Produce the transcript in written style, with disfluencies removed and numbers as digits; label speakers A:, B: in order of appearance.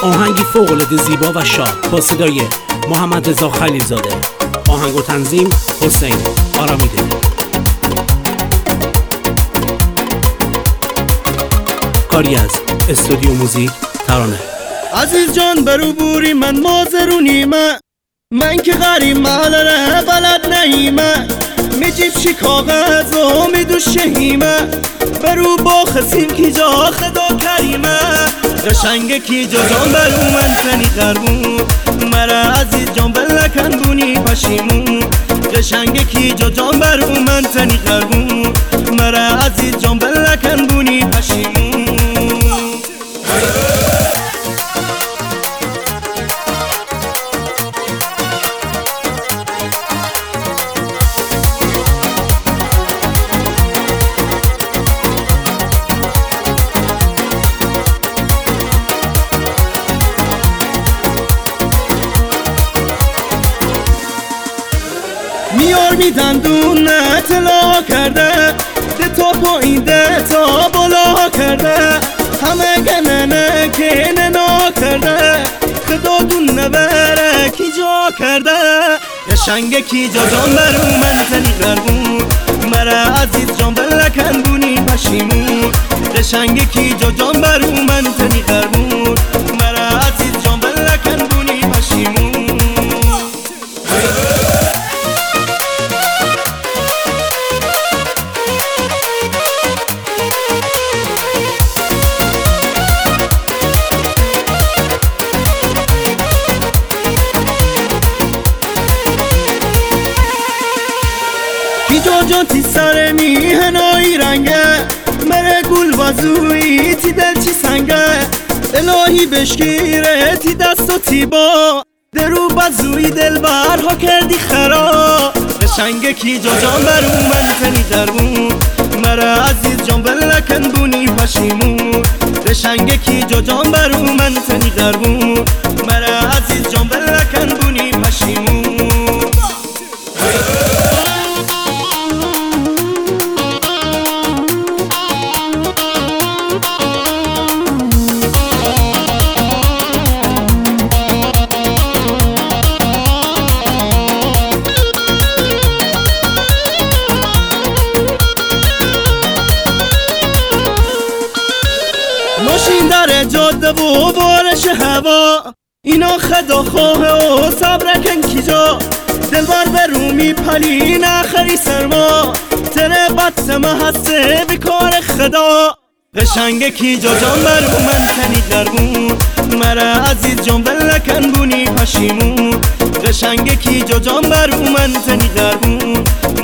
A: آهنگی فوق‌العاده زیبا و شاد با صدای محمد رضا خلیلزاده. آهنگ و تنظیم حسین آرامیده. کاری از استودیو موزیک ترانه.
B: عزیز جان برو بوری من مازرونیمه، من که غریب محلره بلد نیمه، میجیب شی کاغذ و میدو شهیمه، برو با خسیم کی جا خدا کریمه، قشنگ کی جا جان برو من سنی قربون، مرا عزیز جان بلکن بونی پشیمون، قشنگ کی جا جان برو من سنی قربون، مرا عزیز جان بلکن بونی پشیمون. میار میدندون اطلاع کرده، ده تا پایین ده تا بالا کرده، همه گننه که ننا کرده، خدا دون نبره کی جا کرده، قشنگ کی جا جان برو من تنی قربون، مرا عزیز جان بلکن بونی پشیمون، قشنگ کی جا جان برو من تنی قربون، مرا عزیز جان بلکن بونی پشیمون. جان تی سر میهنایی رنگه، مره گل وزوی تی دل چی سنگه، الهی بشکیره تی دست و تی با، درو بزوی دل برها کردی خرا، قشنگ کی جا جان برو من تنی قربون، مرا عزیز جان بلکن بونی پشیمون، قشنگ کی جا جان برو من تنی قربون، مرا عزیز جان بلکن بونی پشیمون. ماشین در جاده و بارش هوا، اینا خدا خواه و صبر کن کی جا، دلبر برو میپلی نخری سرما، تره بطمه هسته بیکار خدا، قشنگ کی جا جان برو من تنی قربون، مرا عزیز جان بلکن بونی پشیمون، قشنگ کی جا جان برو من تنی قربون،